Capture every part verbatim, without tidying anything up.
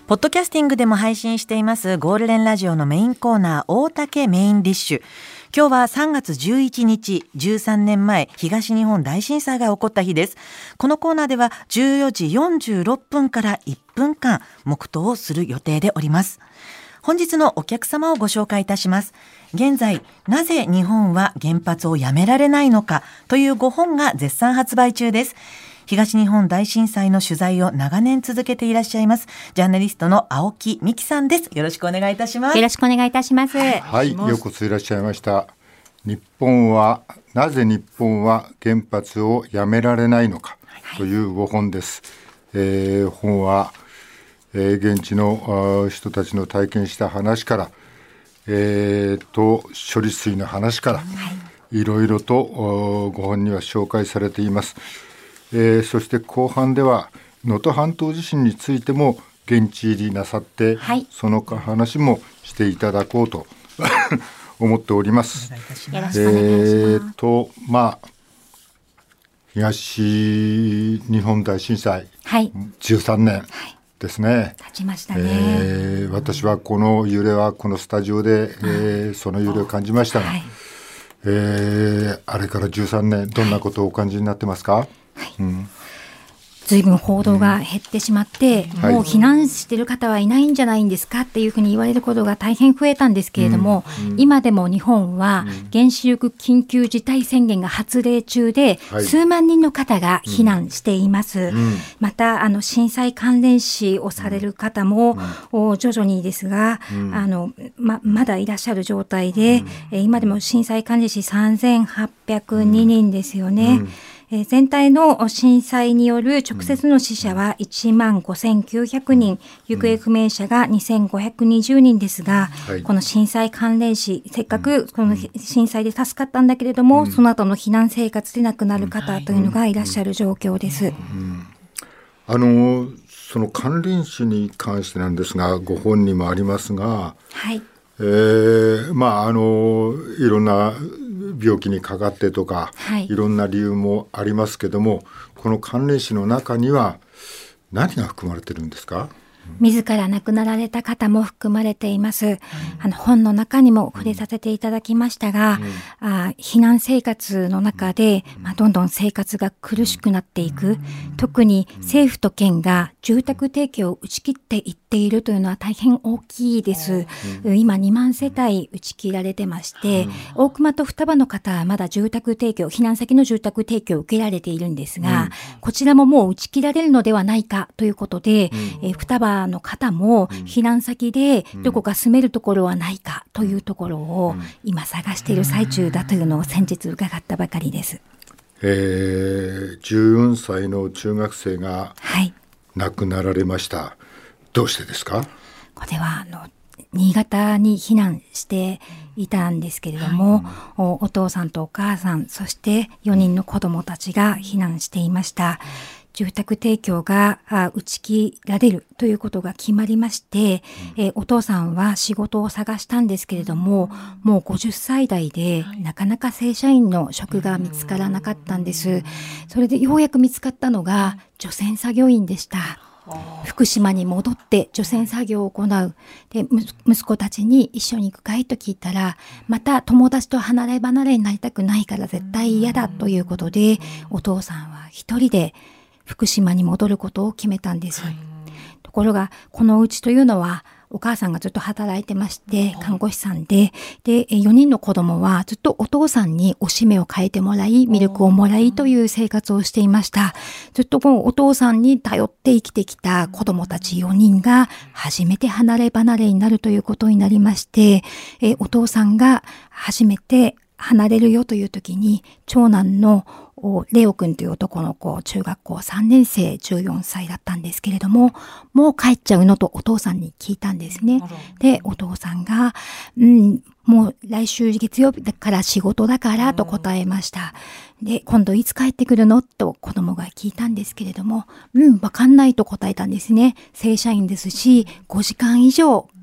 ポッドキャスティングでも配信していますゴールデンラジオのメインコーナー大竹メインディッシュ。今日はさんがつじゅういちにち、じゅうさんねんまえ東日本大震災が起こった日です。このコーナーではじゅうよじよんじゅうろっぷんからいっぷんかん黙祷をする予定でおります。本日のお客様をご紹介いたします。現在、なぜ日本は原発をやめられないのかというごほんが絶賛発売中です。東日本大震災の取材を長年続けていらっしゃいますジャーナリストの青木美希さんです。よろしくお願いいたします。 よろしくお願いいたします。 はい、ようこそいらっしゃいました。日本はなぜ日本は原発をやめられないのかというごほんです。はい、えー、本は、えー、現地の人たちの体験した話から、えー、と処理水の話から、はい、いろいろとご本には紹介されています。えー、そして後半では能登半島地震についても現地入りなさって、はい、その話もしていただこうと思っております。 よろしくお願いします。 えーとまあ、東日本大震災、はい、じゅうさんねんですね、はい、 経ちましたね。 えー、私はこの揺れはこのスタジオで、えー、その揺れを感じましたが、はい、えー、あれからじゅうさんねんどんなことをお感じになってますか？はい、うん、 ずいぶん報道が減ってしまって、うん、もう避難している方はいないんじゃないんですかっていうふうに言われることが大変増えたんですけれども、うんうん、今でも日本は原子力緊急事態宣言が発令中で、はい、数万人の方が避難しています。うん、またあの震災関連死をされる方も、うん、徐々にですが、うん、あの ま, まだいらっしゃる状態で、うん、今でも震災関連死さんぜんはっぴゃくににんですよね。うんうん、えー、全体の震災による直接の死者はいちまんごせんきゅうひゃくにん、行方不明者がにせんごひゃくにじゅうにんですが、はい、この震災関連死、せっかくこの震災で助かったんだけれども、うん、その後の避難生活で亡くなる方というのがいらっしゃる状況です。うんうんうん、 あのその関連死に関してなんですが、ご本にもありますが、はい、えー、まああのいろんな病気にかかってとか、はい、いろんな理由もありますけども、この関連死の中には何が含まれてるんですか？ 自ら亡くなられた方も含まれています。うん、あの本の中にも触れさせていただきましたが、うん、あ避難生活の中で、まあ、どんどん生活が苦しくなっていく。特に政府と県が住宅提供を打ち切っていっているというのは大変大きいです。うん、今にまんせたい打ち切られてまして、うん、大熊と双葉の方はまだ住宅提供、避難先の住宅提供を受けられているんですが、うん、こちらももう打ち切られるのではないかということで、うん、え双葉の方も避難先でどこか住めるところはないかというところを今探している最中だというのを先日伺ったばかりです。 えー、じゅうよんさいの中学生が亡くなられました。はい、どうしてですか？ これはあの新潟に避難していたんですけれども、はい、お, お父さんとお母さん、そしてよにんの子どもたちが避難していました。住宅提供が打ち切られるということが決まりまして、うん、えお父さんは仕事を探したんですけれども、もうごじゅっさい代でなかなか正社員の職が見つからなかったんです。それでようやく見つかったのが除染作業員でした。福島に戻って除染作業を行う。で、息子たちに一緒に行くかいと聞いたら、また友達と離れ離れになりたくないから絶対嫌だということで、お父さんは一人で福島に戻ることを決めたんです。ところがこのうちというのはお母さんがずっと働いてまして、看護師さんで、でよにんの子供はずっとお父さんにおしめを変えてもらい、ミルクをもらいという生活をしていました。ずっとこのお父さんに頼って生きてきた子供たちよにんが初めて離れ離れになるということになりまして、えお父さんが初めて離れるよという時に、長男のレオ君という男の子、中学校さんねんせい、じゅうよんさいだったんですけれども、もう帰っちゃうのとお父さんに聞いたんですね。で、お父さんが、うん、もう来週月曜日だから仕事だからと答えました。で、今度いつ帰ってくるのと子供が聞いたんですけれども、うん、わかんないと答えたんですね。正社員ですし、ごじかん以上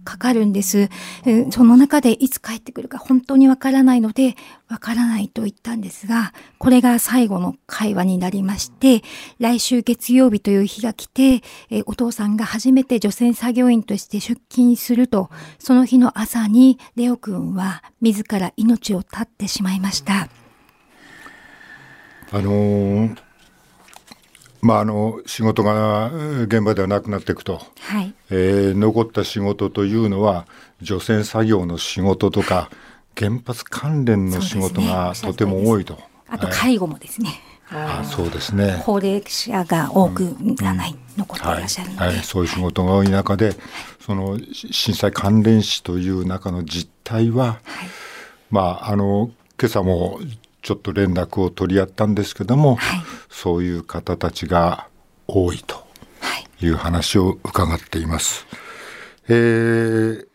かかるんです。その中でいつ帰ってくるか本当にわからないので、わからないと言ったんですが、これが最後の会話になりまして、来週月曜日という日が来て、お父さんが初めて除染作業員として出勤すると、その日の朝にレオ君は自ら命を絶ってしまいました。 あのーまあ、あの仕事が現場ではなくなっていくと、はいえー、残った仕事というのは除染作業の仕事とか原発関連の仕事がとても多いと、 あと介護もですね、 あそうですね、 高齢者が多くがない、うん、残っていらっしゃるので、はいはい、 そういう仕事が多い中で、はい、その震災関連死という中の実態は、はいまあ、あの今朝もちょっと連絡を取り合ったんですけども、はい、そういう方たちが多いという話を伺っています。えー、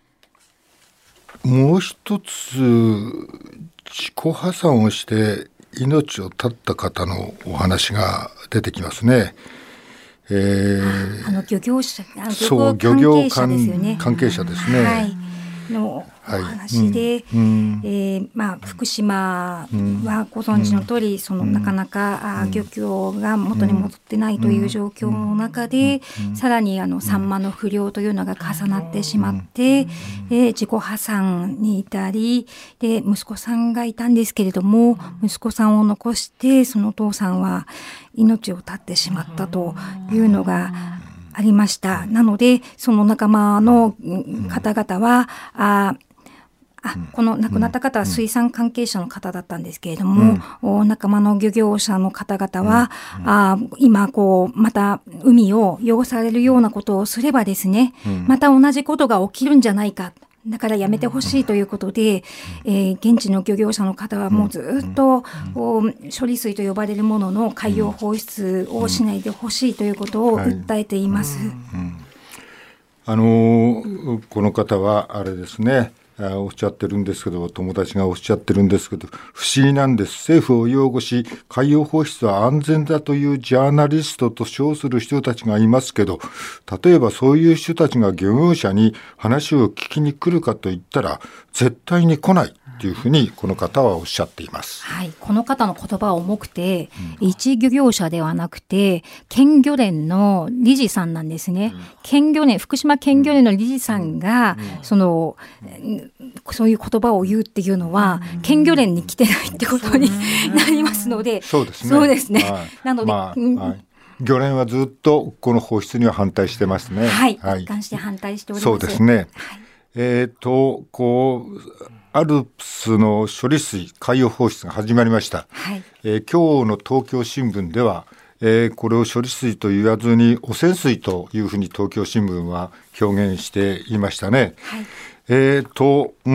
もう一つ自己破産をして命を絶った方のお話が出てきますね。えー、あの漁業者、 そう漁業関係者ですね。はいのお話で、はいうんえーまあ、福島はご存知の通り、うん、そのなかなか、うん、漁業が元に戻ってないという状況の中で、うん、さらにあのサンマの不漁というのが重なってしまって、うんえー、自己破産に至りで息子さんがいたんですけれども、息子さんを残してそのお父さんは命を絶ってしまったというのがありました。なのでその仲間の方々はああこの亡くなった方は水産関係者の方だったんですけれども、うん、仲間の漁業者の方々は、うん、あ今こうまた海を汚されるようなことをすればですね、うん、また同じことが起きるんじゃないか、だからやめてほしいということで、うんえー、現地の漁業者の方はもうずっと、うん、処理水と呼ばれるものの海洋放出をしないでほしいということを訴えています。うんうん、 あのこの方はあれですね、おっしゃってるんですけど、友達がおっしゃってるんですけど、不思議なんです。政府を擁護し海洋放出は安全だというジャーナリストと称する人たちがいますけど、例えばそういう人たちが漁業者に話を聞きに来るかといったら絶対に来ないというふうにこの方はおっしゃっています。 はい、この方の言葉は重くて、うん、一漁業者ではなくて県漁連の理事さんなんですね。うん、県漁連、福島県漁連の理事さんが、うん、そのそういう言葉を言うっていうのは、うん、県漁連に来てないってことになりますので、 そうですね。 そうですね。 はい、 なので、 まあはい、漁連はずっとこの放出には反対してますね。 はい、はい、一貫して反対しております。 そうですね。はい、えーとこうアルプスの処理水海洋放出が始まりました。はいえー、今日の東京新聞では、えー、これを処理水と言わずに汚染水というふうに東京新聞は表現していましたね。はい、えーと、うん、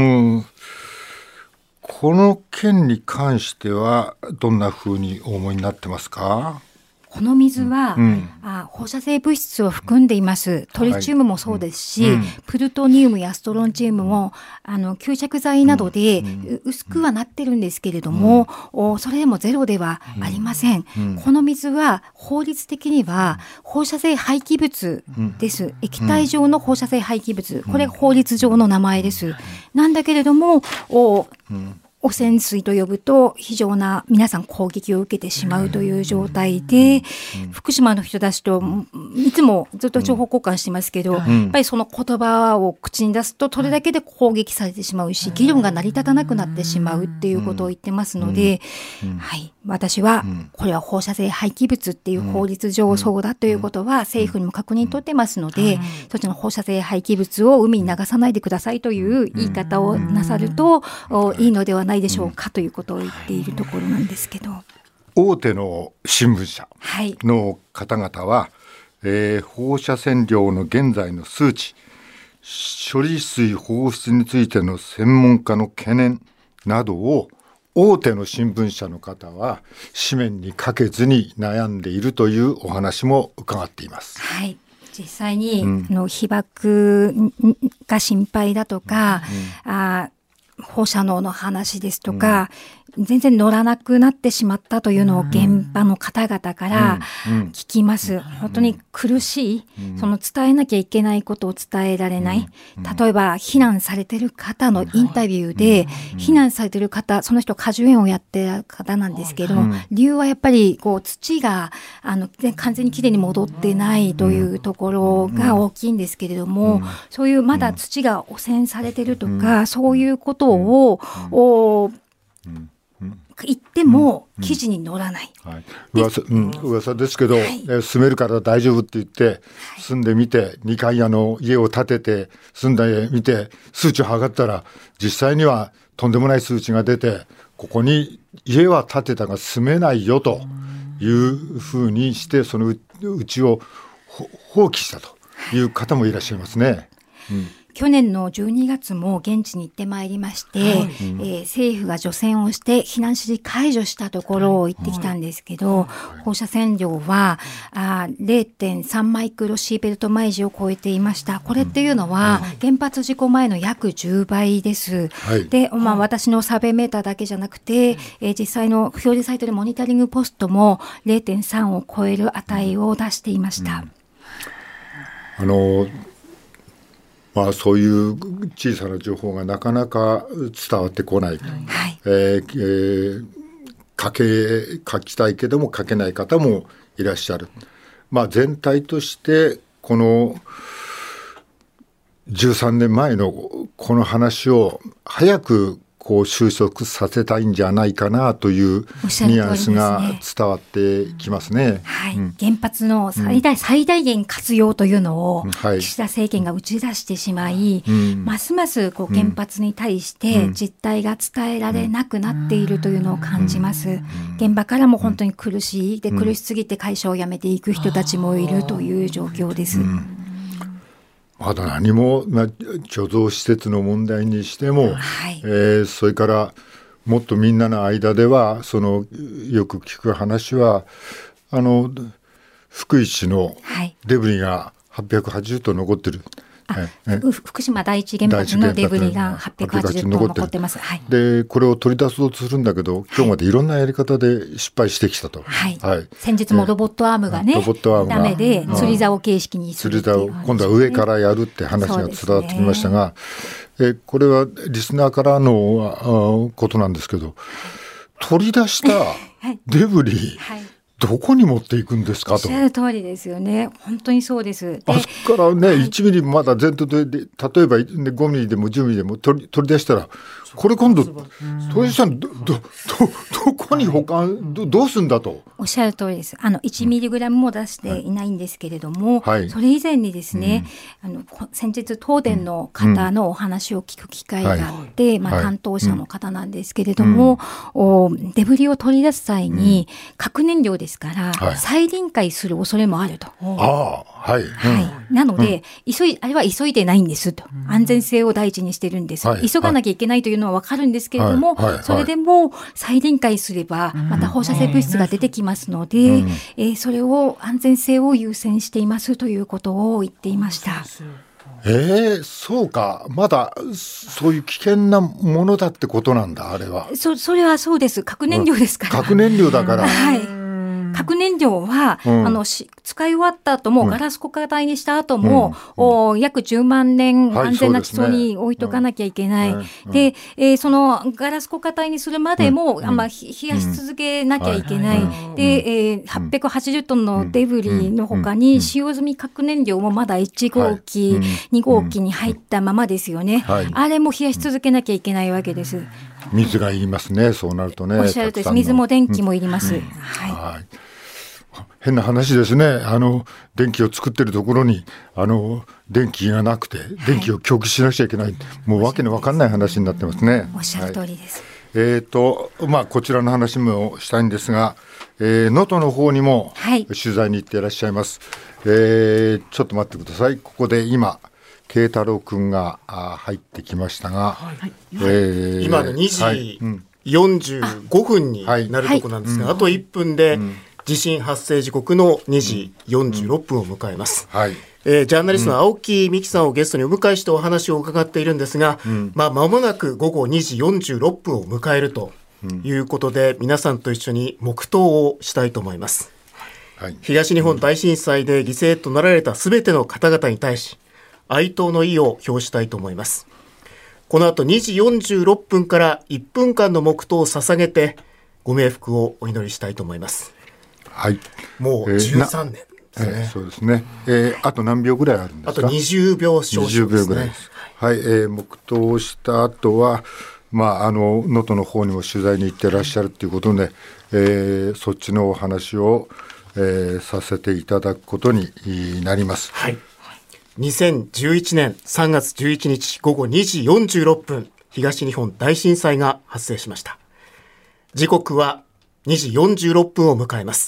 この件に関してはどんなふうにお思いになってますか？ この水は、うん、あ放射性物質を含んでいます。トリチウムもそうですし、はいうん、プルトニウムやストロンチウムもあの吸着剤などで薄くはなってるんですけれども、うん、それでもゼロではありません。うん、この水は法律的には放射性廃棄物です。液体状の放射性廃棄物、これ法律上の名前です。なんだけれどもお汚染水と呼ぶと非常な皆さん攻撃を受けてしまうという状態で、福島の人たちといつもずっと情報交換してますけど、やっぱりその言葉を口に出すとそれだけで攻撃されてしまうし、議論が成り立たなくなってしまうっていうことを言ってますので、はい、私はこれは放射性廃棄物っていう法律上そうだということは政府にも確認取ってますので、そっちの放射性廃棄物を海に流さないでくださいという言い方をなさるといいのではないでしょうかということを言っているところなんですけど、 大手の新聞社の方々は、はいえー、放射線量の現在の数値、処理水放出についての専門家の懸念などを大手の新聞社の方は紙面にかけずに悩んでいるというお話も伺っています。 はい、実際に、うん、の被曝が心配だとか、うん、あ放射能の話ですとか、 全然乗らなくなってしまったというのを現場の方々から聞きます。本当に苦しい、その伝えなきゃいけないことを伝えられない。例えば避難されている方のインタビューで、避難されている方、その人果樹園をやっている方なんですけれども、理由はやっぱりこう土があの完全にきれいに戻ってないというところが大きいんですけれども、そういうまだ土が汚染されているとか、そういうことを、お言っても記事に載らない、 うんはい、噂、うん、噂ですけど、はい、住めるから大丈夫って言って住んでみてにかいあの家を建てて住んでみて数値を測ったら実際にはとんでもない数値が出て、ここに家は建てたが住めないよというふうにして、そのうちを放棄したという方もいらっしゃいますね。うん、 去年のじゅうにがつも現地に行ってまいりまして、はい、えー、政府が除染をして避難指示解除したところを行ってきたんですけど、はい、放射線量はあ れいてんさん マイクロシーベルト毎時を超えていました。これっていうのは原発事故前の約じゅうばいです。はい、で、まあ、私のサーベイメーターだけじゃなくて、えー、実際の表示されているモニタリングポストも れいてんさん を超える値を出していました。 うん、あのまあ、そういう小さな情報がなかなか伝わってこない、はい、えーえー、書け書きたいけども書けない方もいらっしゃる。まあ、全体としてこのじゅうさんねんまえのこの話を早くこう収束させたいんじゃないかなというニュアンスが伝わってきますね。 はい、うん、原発の最大、うん、最大限活用というのを岸田政権が打ち出してしまい、うん、ますますこう原発に対して実態が伝えられなくなっているというのを感じます。うん、現場からも本当に苦しいで、苦しすぎて会社を辞めていく人たちもいるという状況です。うん、 まだ何も、まあ、貯蔵施設の問題にしても、はい、えー、それからもっとみんなの間ではそのよく聞く話はあの福井市のデブリがはっぴゃくはちじゅっトン残ってる。 あ、福島第一原発のデブリがはっぴゃくはちじゅっトン残ってます。はい、 でこれを取り出そうとするんだけど、今日までいろんなやり方で失敗してきたと。 はいはい、先日もロボットアームがね、ダメで釣り竿形式にするっていう、 釣り竿今度は上からやるって話が伝わってきましたが、えこれはリスナーからのことなんですけど、取り出したデブリ、はい、どこに持っていくんですかと。おっしゃる通りですよね。本当にそうです。であそこからね、はい、いちミリまだ全体で、例えば、ね、ごミリでもじゅうミリでも取り、取り出したら、これ今度取り出したら ど, ど, ど, どこに保管 ど, どうするんだと。 おっしゃる通りです。あのいちミリグラムも出していないんですけれども、はい、それ以前にですね、うん、あの先日東電の方のお話を聞く機会があって、うん、まあ、担当者の方なんですけれども、うん、デブリを取り出す際に、うん、核燃料ですから、はい、再臨界する恐れもあると。 ああ、はい、 はい、なので、うん、急いあれは急いでないんですと、うん、安全性を第一にしてるんです、はい、急がなきゃいけないというのは分かるんですけれども、はいはいはい、それでも再臨界すればまた放射性物質が出てきますので、うん、えー、それを安全性を優先していますということを言っていました。 えー、そうか、まだそういう危険なものだってことなんだ。あれはそ, それはそうです。核燃料ですから、 うん、核燃料だから、 はい、核燃料は、うん、あのし使い終わった後も、うん、ガラス固化体にした後も、うんうん、約じゅうまんねん安全な地層に置いとかなきゃいけない、はい、で、ね、うん、で、えー、そのガラス固化体にするまでも、うん、あまあ、冷やし続けなきゃいけない、うん、で、えー、はっぴゃくはちじゅっトンのデブリの他に使用済み核燃料もまだいち号機、はい、に号機に入ったままですよね、はい、あれも冷やし続けなきゃいけないわけです。 水がいりますね、そうなるとね。 おっしゃるとおりです。水も電気もいります、うんうん、はい、はい、 変な話ですね。あの電気を作ってるところにあの電気がなくて電気を供給しなくちゃいけない、はい、もうわけのわかんない話になってますね。 おっしゃる通りです。 はい、えーとまあ、こちらの話もしたいんですが、能登、えー、の方にも取材に行っていらっしゃいます。はい、えー、ちょっと待ってください。ここで今慶太郎くんが入ってきましたが、はい、 えー、今のにじよんじゅうごふんになるところなんですが、 あ, あといっぷんで、うん、地震発生時刻のにじよんじゅうろっぷんを迎えます。うん、はい、えー、ジャーナリストの青木美希さんをゲストにお迎えしてお話を伺っているんですが、うん、まあ、間もなく午後にじよんじゅうろっぷんを迎えるということで、うん、皆さんと一緒に黙祷をしたいと思います、はい、東日本大震災で犠牲となられたすべての方々に対し哀悼の意を表したいと思います。この後にじよんじゅうろっぷんからいっぷんかんの黙祷を捧げてご冥福をお祈りしたいと思います。 はい、 もうじゅうさんねんですね、 えー、そうですね、えー、あと何秒ぐらいあるんですか。 あとにじゅうびょう少々ですね。にじゅうびょうぐらいです。 はい、えー、黙祷をした後はまああの能登の方にも取材に行ってらっしゃるということで、えー、そっちのお話を、えー、させていただくことになります。 はい、にせんじゅういちねんさんがつじゅういちにちごごにじよんじゅうろっぷん、東日本大震災が発生しました。時刻はにじよんじゅうろっぷんを迎えます。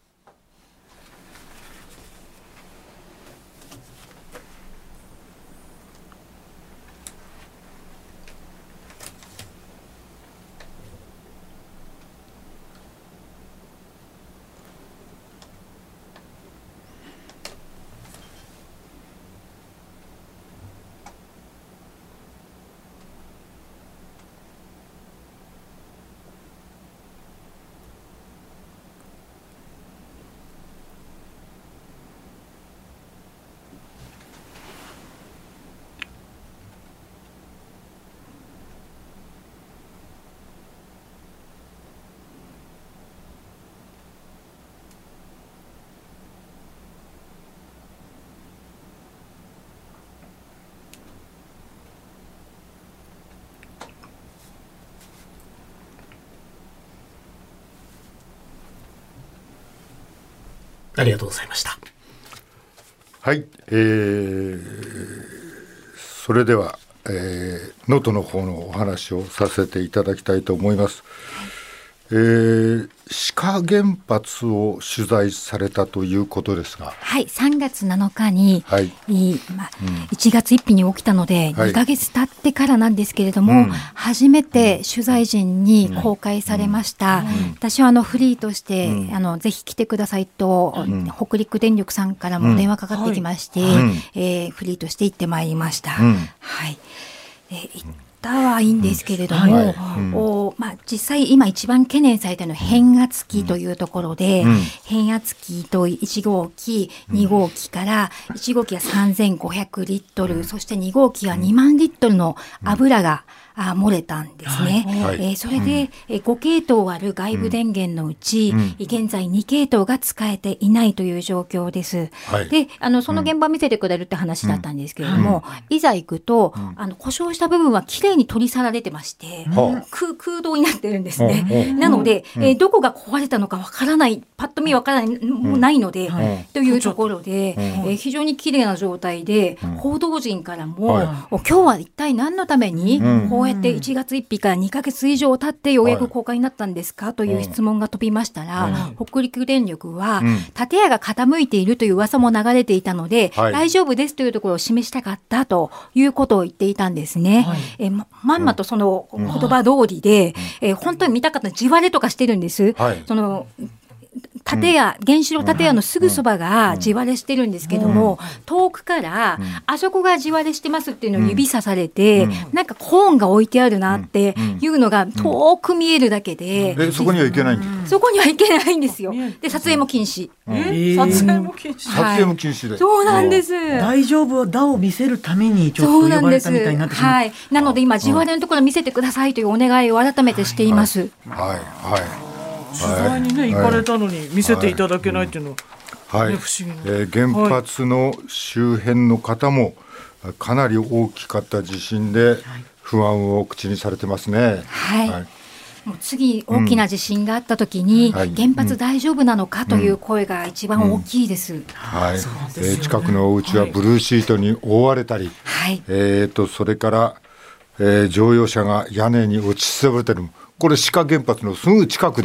ありがとうございました。 はい、えー、それでは能登、えー、の方のお話をさせていただきたいと思います。えー、志賀原発を取材されたということですが、 はい、さんがつなのかに、はいまあうん、いちがつついたちに起きたので、はい、にかげつ経ってからなんですけれども、うん、初めて取材陣に公開されました、うんうん、私はあのフリーとして、うん、あのぜひ来てくださいと、うん、北陸電力さんからも電話かかってきまして、うんはいえー、フリーとして行ってまいりました、うんはいえーはいいんですけれども、うんはいうんおまあ、実際今一番懸念されているのは変圧器というところで、うん、変圧器といち号機に号機からいち号機がさんぜんごひゃくリットル、うん、そしてに号機がにまんリットルの油が、うん、あ漏れたんですね、はいえー、それで、うん、ご系統ある外部電源のうち、うん、現在に系統が使えていないという状況です、はい、であのその現場を見せてくれるって話だったんですけれども、うん、いざ行くと、うん、あの故障した部分はきれいに取り去られてまして、うん、空, 空洞になってるんですね、うん、なので、うんえー、どこが壊れたのかわからないパッと見わからない、うん、もうないので、うん、というところで、うんえー、非常にきれいな状態で、うん、報道陣からも、はい、今日は一体何のために、うん、こうやっていちがつついたちからにかげつ以上経ってようやく公開になったんですか、はい、という質問が飛びましたら、うん、北陸電力は、うん、建屋が傾いているという噂も流れていたので、はい、大丈夫ですというところを示したかったということを言っていたんですね、はいえー、ま, まんまとその言葉通りで、うんえー、本当に見たかった地割れとかしてるんです、はい、その建屋、原子炉建屋のすぐそばが地割れしてるんですけども、遠くからあそこが地割れしてますっていうのを指さされて、なんかコーンが置いてあるなっていうのが遠く見えるだけで、 えそこには行けないんですか。 そこには行けないんですよ。で撮影も禁止、 え撮影も禁止、 撮影も禁止で、 そうなんです。 大丈夫は打を見せるためにちょっと呼ばれたみたいになってしまう。 はい、なので今地割れのところ見せてくださいというお願いを改めてしています。 はいはい取材に、ね、行かれたのに見せていただけないっていうのは、はいね、不思議な、 えー、原発の周辺の方もかなり大きかった地震で不安を口にされてますね。 はい、はい、もう次大きな地震があった時に、うん、原発大丈夫なのかという声が一番大きいです、うんうんはいそうですよね、えー、近くのお家はブルーシートに覆われたり、はいえー、とそれから、えー、乗用車が屋根に落ちそぶれてる、これ志賀原発のすぐ近くで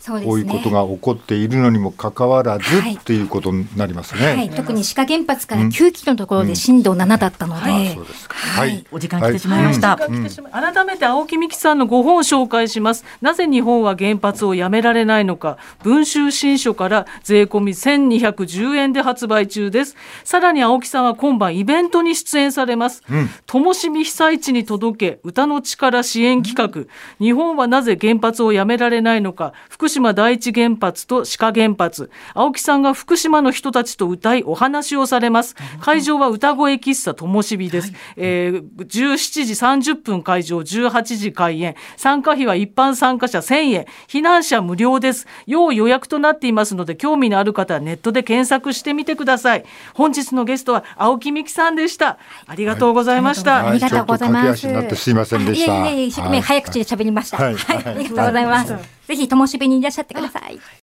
こういうことが起こっているのにもかかわらず、はい、ということになりますね、 はい、特に志賀原発からきゅうキロのところで震度ななだったので、うんうん、 はいはい、お時間来てしまいました、はいうん、 改めて青木美希さんのご本を紹介します。なぜ日本は原発をやめられないのか、文集新書から税込みせんにひゃくじゅうえんで発売中です。さらに青木さんは今晩イベントに出演されます。ともしび被災地に届け歌の力支援企画、うん、日本はなぜ原発をやめられないのか、福島第一原発と志賀原発、青木さんが福島の人たちと歌いお話をされます。会場は歌声喫茶ともしびです、はいえー、じゅうしちじさんじゅっぷん会場、じゅうはちじ開演、参加費は一般参加者せんえん、避難者無料です。要予約となっていますので、興味のある方はネットで検索してみてください。本日のゲストは青木美希さんでした。ありがとうございました、 はい、ありがとうございます。 ちょっと駆け足になってすいませんでした。 いえいえ、一生懸命早口で喋りました、はいはい、ありがとうございます、はい、ぜひともしびにいらっしゃってください。